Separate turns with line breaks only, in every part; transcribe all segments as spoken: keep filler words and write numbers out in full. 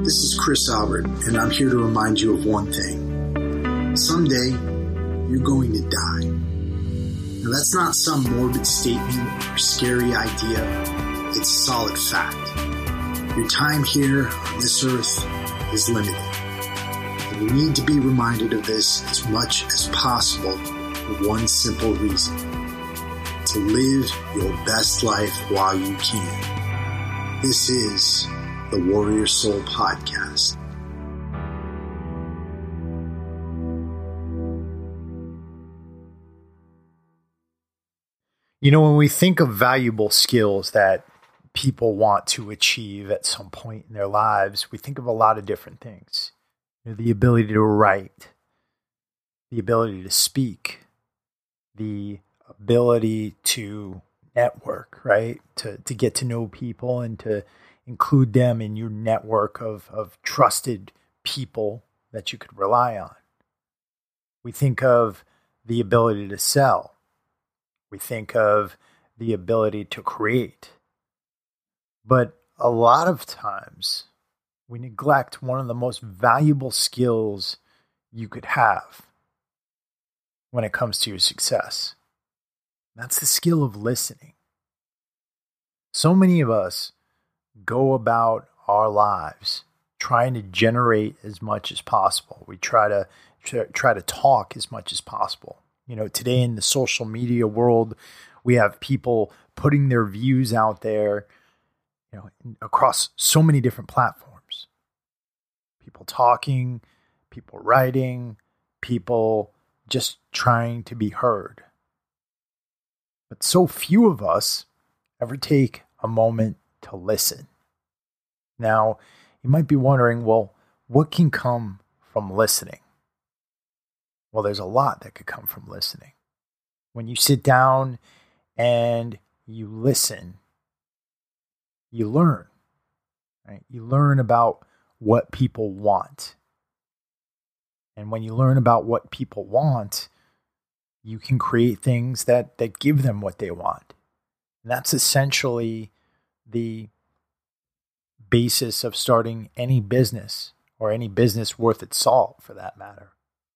This is Chris Albert, and I'm here to remind you of one thing. Someday, you're going to die. Now, that's not some morbid statement or scary idea. It's solid fact. Your time here on this earth is limited. And you need to be reminded of this as much as possible for one simple reason. To live your best life while you can. This is the Warrior Soul Podcast.
You know, when we think of valuable skills that people want to achieve at some point in their lives, we think of a lot of different things. You know, the ability to write, the ability to speak, the ability to network, right? To to get to know people and to include them in your network of, of trusted people that you could rely on. We think of the ability to sell. We think of the ability to create. But a lot of times we neglect one of the most valuable skills you could have when it comes to your success. That's the skill of listening. So many of us go about our lives trying to generate as much as possible. We try to try, try to talk as much as possible. You know, today in the social media world, we have people putting their views out there, you know, across so many different platforms. People talking, people writing, people just trying to be heard. But so few of us ever take a moment to listen. Now, you might be wondering, well, what can come from listening? Well, there's a lot that could come from listening. When you sit down and you listen, you learn, right? You learn about what people want. And when you learn about what people want, you can create things that, that give them what they want. And that's essentially the basis of starting any business, or any business worth its salt for that matter.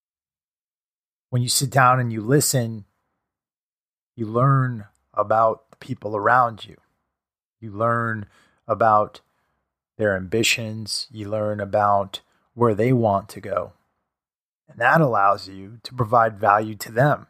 When you sit down and you listen, you learn about the people around you. You learn about their ambitions. You learn about where they want to go. And that allows you to provide value to them.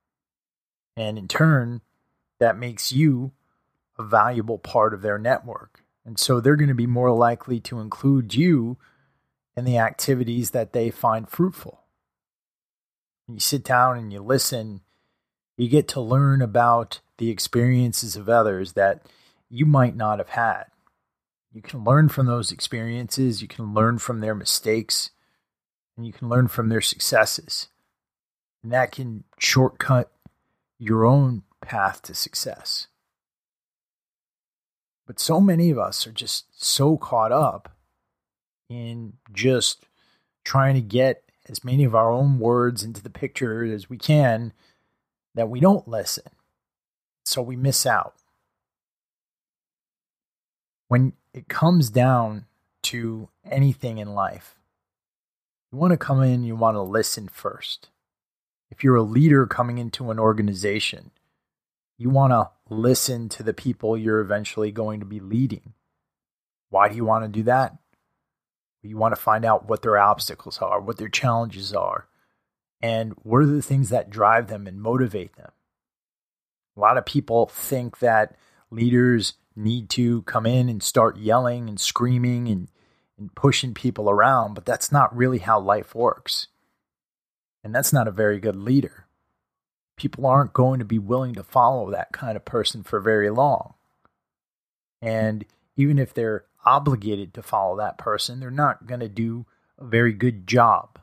And in turn, that makes you a valuable part of their network. And so they're going to be more likely to include you in the activities that they find fruitful. When you sit down and you listen, you get to learn about the experiences of others that you might not have had. You can learn from those experiences, you can learn from their mistakes, and you can learn from their successes. And that can shortcut your own path to success. But so many of us are just so caught up in just trying to get as many of our own words into the picture as we can that we don't listen. So we miss out. When it comes down to anything in life, you want to come in, you want to listen first. If you're a leader coming into an organization, you want to listen to the people you're eventually going to be leading. Why do you want to do that? You want to find out what their obstacles are, what their challenges are, and what are the things that drive them and motivate them. A lot of people think that leaders need to come in and start yelling and screaming and, and pushing people around, but that's not really how life works. And that's not a very good leader. People aren't going to be willing to follow that kind of person for very long. And even if they're obligated to follow that person, they're not going to do a very good job.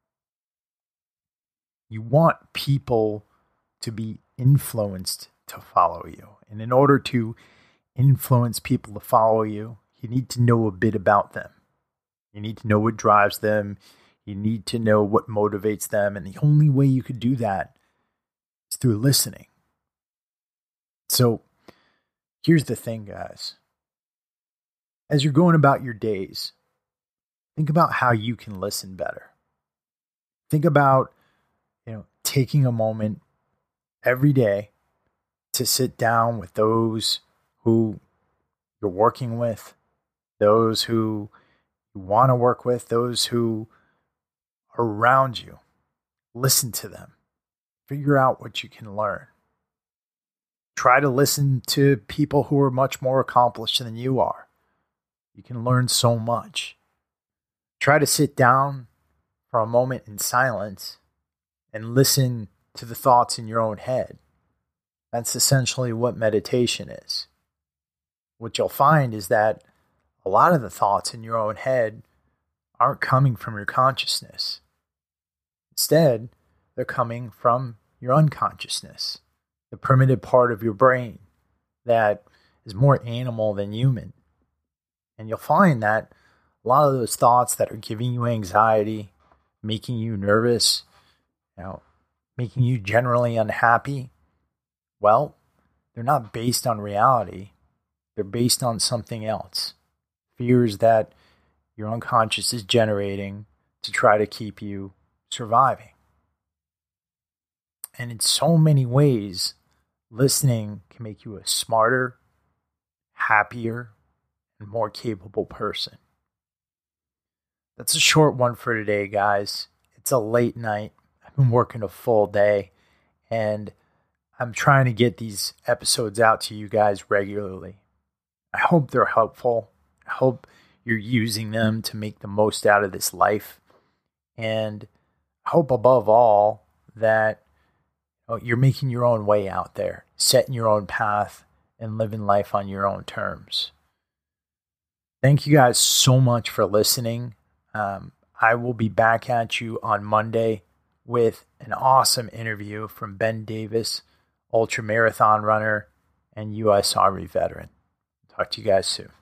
You want people to be influenced to follow you. And in order to influence people to follow you, you need to know a bit about them. You need to know what drives them. You need to know what motivates them. And the only way you could do that is through listening. So here's the thing, guys. As you're going about your days, Think about how you can listen better. Think about, you know, taking a moment every day to sit down with those who you're working with, those who you want to work with, those who are around you. Listen to them. Figure out what you can learn. Try to listen to people who are much more accomplished than you are. You can learn so much. Try to sit down for a moment in silence and listen to the thoughts in your own head. That's essentially what meditation is. What you'll find is that a lot of the thoughts in your own head aren't coming from your consciousness. Instead, they're coming from your unconsciousness, the primitive part of your brain that is more animal than human. And you'll find that a lot of those thoughts that are giving you anxiety, making you nervous, you know, making you generally unhappy, well, they're not based on reality. They're based on something else. Fears that your unconscious is generating to try to keep you surviving. And in so many ways, listening can make you a smarter, happier, and more capable person. That's a short one for today, guys. It's a late night. I've been working a full day, and I'm trying to get these episodes out to you guys regularly. I hope they're helpful. I hope you're using them to make the most out of this life. And I hope above all that you know, you're making your own way out there, setting your own path, and living life on your own terms. Thank you guys so much for listening. Um, I will be back at you on Monday with an awesome interview from Ben Davis, ultra marathon runner and U S Army veteran. Talk to you guys soon.